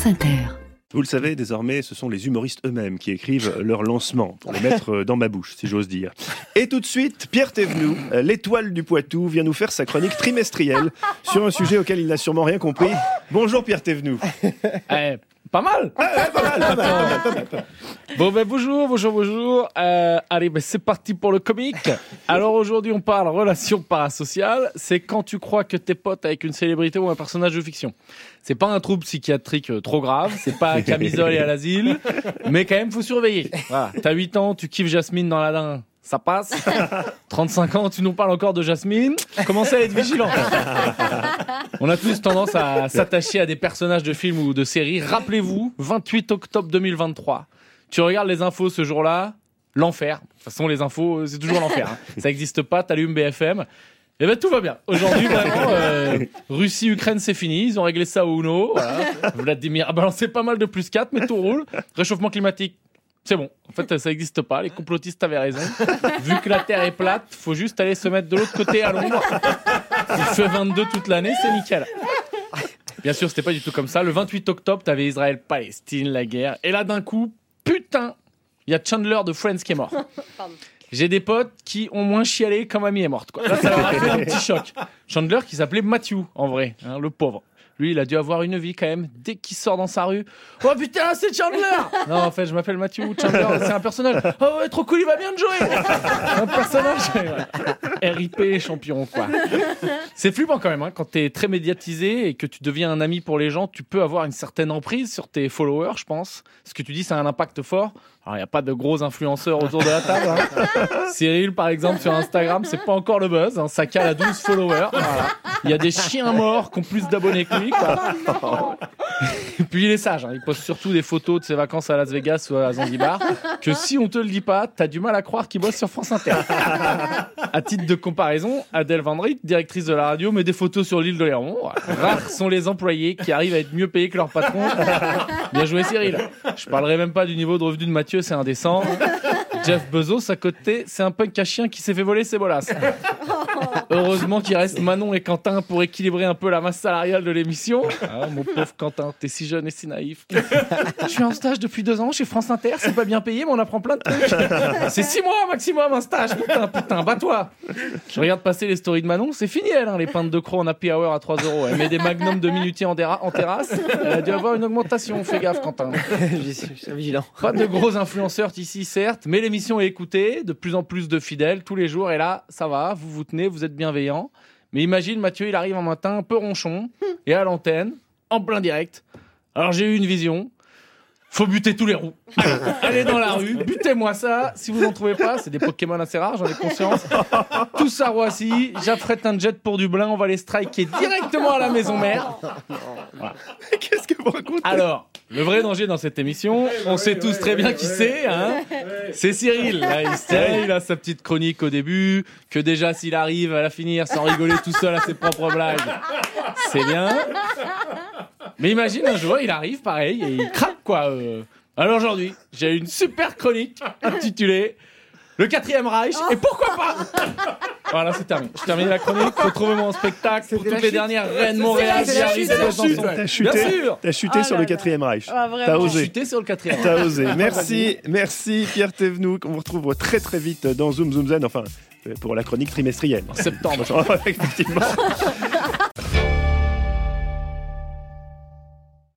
France Inter. Vous le savez, désormais, ce sont les humoristes eux-mêmes qui écrivent leur lancement, pour les mettre dans ma bouche, si j'ose dire. Et tout de suite, Pierre Thévenoud, l'étoile du Poitou, vient nous faire sa chronique trimestrielle sur un sujet auquel il n'a sûrement rien compris. Bonjour Pierre Thévenoud. Pas mal. Pas mal. Bon bonjour. Allez, c'est parti pour le comique. Alors aujourd'hui on parle relation parasociale. C'est quand tu crois que t'es pote avec une célébrité ou un personnage de fiction. C'est pas un trouble psychiatrique trop grave, c'est pas camisole et à l'asile, mais quand même faut surveiller. Voilà. T'as 8 ans, tu kiffes Jasmine dans l'Alain, ça passe. 35 ans, tu nous parles encore de Jasmine, commencez à être vigilant. On a tous tendance à s'attacher à des personnages de films ou de séries. Rappelez-vous, 28 octobre 2023. Tu regardes les infos ce jour-là, l'enfer. De toute façon, les infos, c'est toujours l'enfer. Hein. Ça n'existe pas, t'allumes BFM. Et ben tout va bien. Aujourd'hui, vraiment, Russie-Ukraine, c'est fini. Ils ont réglé ça au Uno. Voilà. Vladimir a balancé pas mal de plus 4, mais tout roule. Réchauffement climatique. C'est bon. En fait, ça n'existe pas. Les complotistes avaient raison. Vu que la Terre est plate, faut juste aller se mettre de l'autre côté à l'ombre. Il fait 22 toute l'année, c'est nickel. Bien sûr, c'était pas du tout comme ça. Le 28 octobre, t'avais Israël-Palestine, la guerre. Et là, d'un coup, putain, il y a Chandler de Friends qui est mort. J'ai des potes qui ont moins chialé quand mamie est morte, quoi. Là, ça leur a fait un petit choc. Chandler qui s'appelait Matthew, en vrai, hein, le pauvre. Lui, il a dû avoir une vie quand même. Dès qu'il sort dans sa rue, oh putain, c'est Chandler. Non, en fait, je m'appelle Matthew. Chandler, c'est un personnage. Oh ouais, trop cool, il va bien te jouer. Un personnage. RIP champion, quoi. C'est flippant quand même, hein. Quand t'es très médiatisé et que tu deviens un ami pour les gens, tu peux avoir une certaine emprise sur tes followers, je pense. Ce que tu dis, ça a un impact fort. Alors, il n'y a pas de gros influenceurs autour de la table. Hein. Cyril, par exemple, sur Instagram, c'est pas encore le buzz. Hein. Ça cale à 12 followers. Voilà. Il y a des chiens morts qui ont plus d'abonnés que lui. Quoi. Et puis, il est sage. Hein. Il poste surtout des photos de ses vacances à Las Vegas ou à Zanzibar. Que si on te le dit pas, t'as du mal à croire qu'il bosse sur France Inter. À titre de comparaison, Adèle Van Riet, directrice de la radio, met des photos sur l'île de Léron. Rares sont les employés qui arrivent à être mieux payés que leur patron. Bien joué, Cyril. Je parlerai même pas du niveau de revenu de Mathieu. C'est indécent. Jeff Bezos à côté, c'est un punk à chien qui s'est fait voler ses bolasses. Heureusement qu'il reste Manon et Quentin pour équilibrer un peu la masse salariale de l'émission. Ah, mon pauvre Quentin, t'es si jeune et si naïf. Je suis en stage depuis 2 ans chez France Inter, c'est pas bien payé, mais on apprend plein de trucs. C'est 6 mois maximum un stage, putain, bats-toi. Je regarde passer les stories de Manon, c'est fini elle, hein, les pintes de crocs en happy hour à 3 €. Elle met des magnums de minutiers en terrasse. Elle a dû avoir une augmentation, fais gaffe Quentin. Je suis vigilant. Pas de gros influenceurs ici, certes, mais l'émission est écoutée, de plus en plus de fidèles tous les jours. Et là, ça va, vous vous tenez, vous êtes bienveillants. Mais imagine, Mathieu, il arrive un matin un peu ronchon, et à l'antenne, en plein direct. Alors j'ai eu une vision. Faut buter tous les roux. Allez dans la rue, butez-moi ça. Si vous n'en trouvez pas, c'est des Pokémon assez rares, j'en ai conscience. Tous à Roissy, j'affrète un jet pour Dublin, on va les striker directement à la maison mère. Voilà. Qu'est-ce que vous racontez ? Alors, le vrai danger dans cette émission, on sait tous très bien qui c'est, hein. C'est Cyril. Là, il a sa petite chronique au début, que déjà s'il arrive à la finir sans rigoler tout seul à ses propres blagues, c'est bien. Mais imagine un jour, il arrive pareil et il craque quoi. Alors aujourd'hui, j'ai une super chronique intitulée Le 4e Reich et pourquoi pas. Voilà, c'est terminé. Je termine la chronique. Faut trouver mon spectacle pour toutes les dernières reines Montréal qui arrivent. T'as chuté sur le 4e Reich. T'as osé. Chuté sur le 4e. T'as osé. Merci Pierre Thévenoud. On vous retrouve très très vite dans Zoom Zen. Enfin, pour la chronique trimestrielle. En septembre. Effectivement.